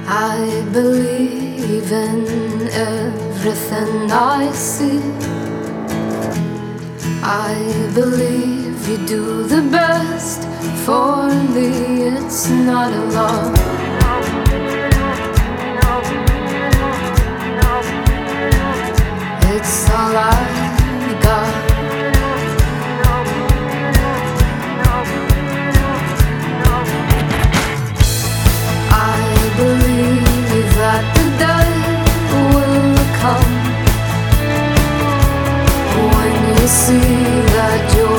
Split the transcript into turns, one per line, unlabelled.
I believe in everything I see. I believe you do the best for me. It's not a law. It's all I got. I believe that the day will come when you see that you're